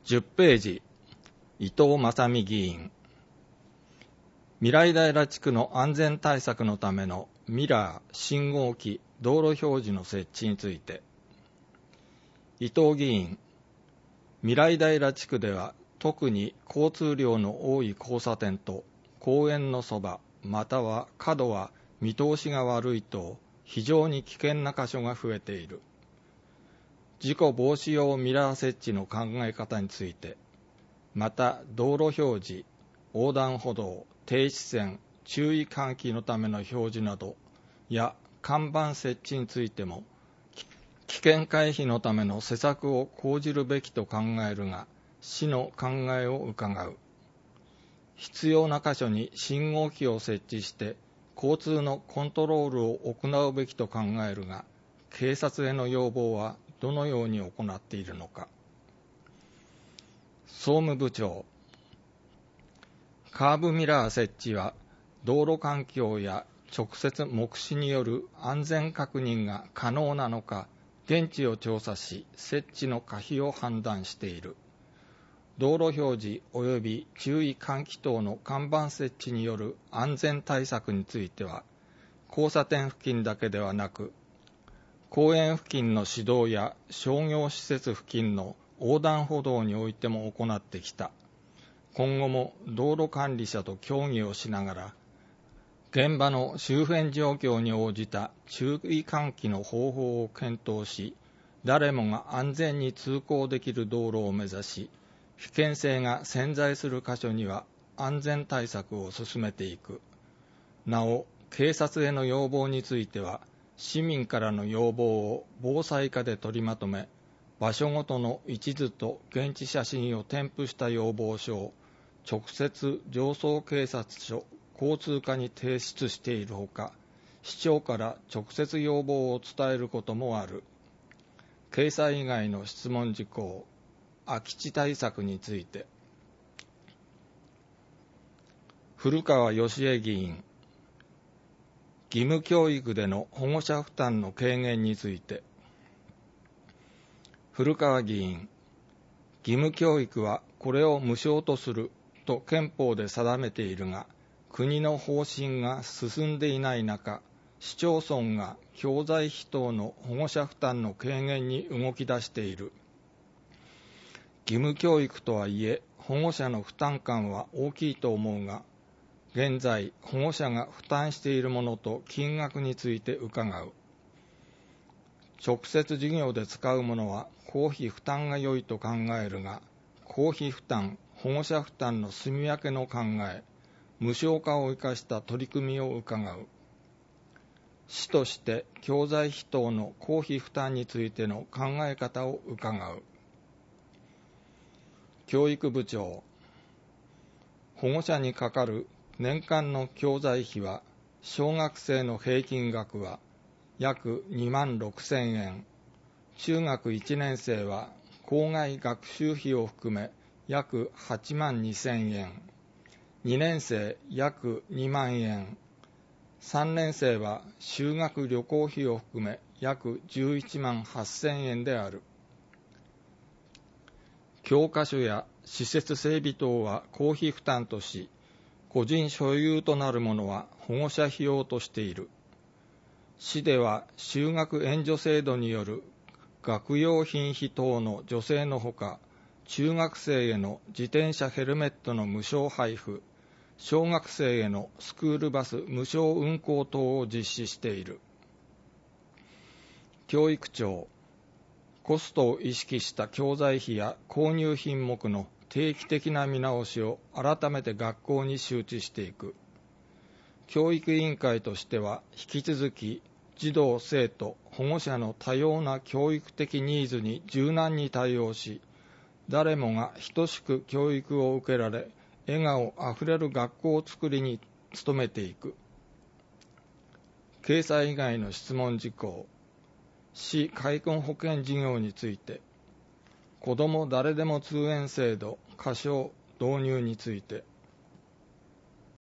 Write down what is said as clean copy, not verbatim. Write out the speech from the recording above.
10ページ、伊藤正美議員。未来平地区の安全対策のためのミラー、信号機、道路表示の設置について。伊藤議員、未来平地区では特に交通量の多い交差点と公園のそば、または角は見通しが悪いと非常に危険な箇所が増えている。事故防止用ミラー設置の考え方について、また道路表示、横断歩道、停止線、注意喚起のための表示などや看板設置についても、危険回避のための施策を講じるべきと考えるが、市の考えを伺う。必要な箇所に信号機を設置して交通のコントロールを行うべきと考えるが、警察への要望はどのように行っているのか。総務部長、カーブミラー設置は道路環境や直接目視による安全確認が可能なのか、現地を調査し設置の可否を判断している。道路表示及び注意喚起等の看板設置による安全対策については、交差点付近だけではなく、公園付近の市道や商業施設付近の横断歩道においても行ってきた。今後も道路管理者と協議をしながら、現場の周辺状況に応じた注意喚起の方法を検討し、誰もが安全に通行できる道路を目指し、危険性が潜在する箇所には安全対策を進めていく。なお、警察への要望については、市民からの要望を防災課で取りまとめ、場所ごとの一図と現地写真を添付した要望書を直接上層警察署交通課に提出しているほか、市長から直接要望を伝えることもある。掲載以外の質問事項、空き地対策について。古川義恵議員、義務教育での保護者負担の軽減について。古川議員、義務教育はこれを無償とすると憲法で定めているが、国の方針が進んでいない中、市町村が教材費等の保護者負担の軽減に動き出している。義務教育とはいえ、保護者の負担感は大きいと思うが、現在、保護者が負担しているものと金額について伺う。直接授業で使うものは公費負担が良いと考えるが、公費負担、保護者負担の住み分けの考え、無償化を生かした取り組みを伺う。市として教材費等の公費負担についての考え方を伺う。教育部長、保護者にかかる年間の教材費は、小学生の平均額は約2万6000円、中学1年生は校外学習費を含め約8万2000円、2年生約2万円、3年生は修学旅行費を含め約11万8000円である。教科書や施設整備等は公費負担とし、個人所有となるものは保護者費用としている。市では就学援助制度による学用品費等の助成のほか、中学生への自転車ヘルメットの無償配布、小学生へのスクールバス無償運行等を実施している。教育庁、コストを意識した教材費や購入品目の定期的な見直しを改めて学校に周知していく。教育委員会としては引き続き児童・生徒・保護者の多様な教育的ニーズに柔軟に対応し、誰もが等しく教育を受けられ、笑顔あふれる学校づくりに努めていく。掲載以外の質問事項、市開墾保険事業について、子ども誰でも通園制度、仮称導入について、